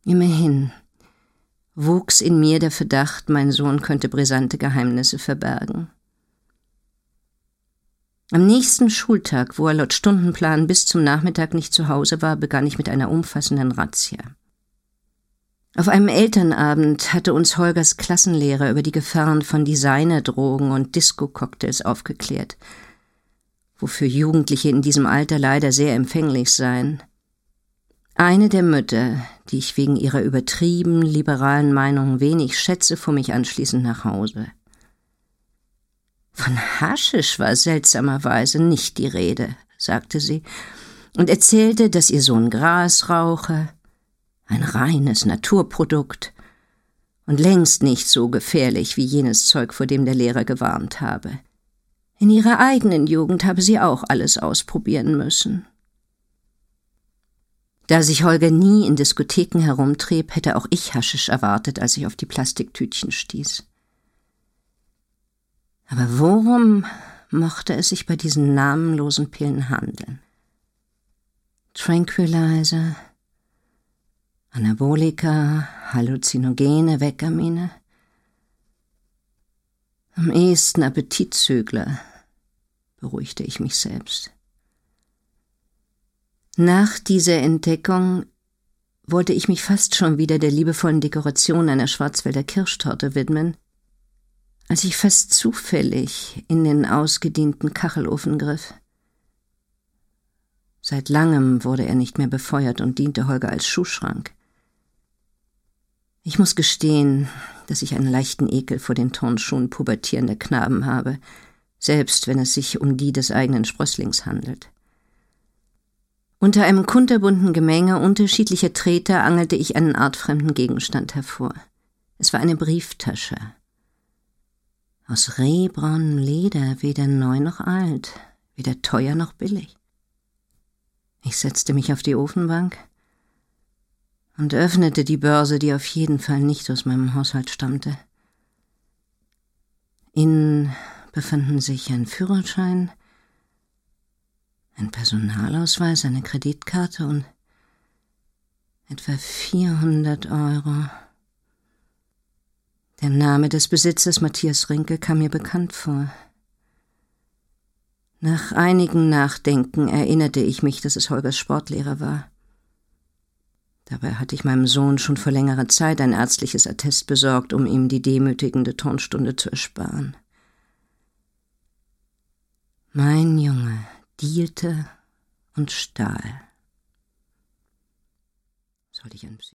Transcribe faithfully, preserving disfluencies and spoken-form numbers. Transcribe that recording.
Immerhin wuchs in mir der Verdacht, mein Sohn könnte brisante Geheimnisse verbergen. Am nächsten Schultag, wo er laut Stundenplan bis zum Nachmittag nicht zu Hause war, begann ich mit einer umfassenden Razzia. Auf einem Elternabend hatte uns Holgers Klassenlehrer über die Gefahren von Designerdrogen und Disco-Cocktails aufgeklärt, wofür Jugendliche in diesem Alter leider sehr empfänglich seien. Eine der Mütter, die ich wegen ihrer übertrieben liberalen Meinung wenig schätze, fuhr mich anschließend nach Hause. Von Haschisch war seltsamerweise nicht die Rede, sagte sie, und erzählte, dass ihr Sohn Gras rauche, ein reines Naturprodukt und längst nicht so gefährlich wie jenes Zeug, vor dem der Lehrer gewarnt habe. In ihrer eigenen Jugend habe sie auch alles ausprobieren müssen. Da sich Holger nie in Diskotheken herumtrieb, hätte auch ich Haschisch erwartet, als ich auf die Plastiktütchen stieß. Aber worum mochte es sich bei diesen namenlosen Pillen handeln? Tranquilizer, Anabolika, Halluzinogene, Weckermine? Am ehesten Appetitzügler, beruhigte ich mich selbst. Nach dieser Entdeckung wollte ich mich fast schon wieder der liebevollen Dekoration einer Schwarzwälder Kirschtorte widmen, als ich fast zufällig in den ausgedienten Kachelofen griff. Seit langem wurde er nicht mehr befeuert und diente Holger als Schuhschrank. Ich muss gestehen, dass ich einen leichten Ekel vor den Turnschuhen pubertierender Knaben habe, selbst wenn es sich um die des eigenen Sprösslings handelt. Unter einem kunterbunten Gemenge unterschiedlicher Treter angelte ich einen artfremden Gegenstand hervor. Es war eine Brieftasche. Aus rehbraunem Leder, weder neu noch alt, weder teuer noch billig. Ich setzte mich auf die Ofenbank und öffnete die Börse, die auf jeden Fall nicht aus meinem Haushalt stammte. Innen befanden sich ein Führerschein, ein Personalausweis, eine Kreditkarte und etwa vierhundert Euro. Der Name des Besitzers, Matthias Rinke, kam mir bekannt vor. Nach einigem Nachdenken erinnerte ich mich, dass es Holgers Sportlehrer war. Dabei hatte ich meinem Sohn schon vor längerer Zeit ein ärztliches Attest besorgt, um ihm die demütigende Turnstunde zu ersparen. Mein Junge dealte und stahl. Sollte ich ein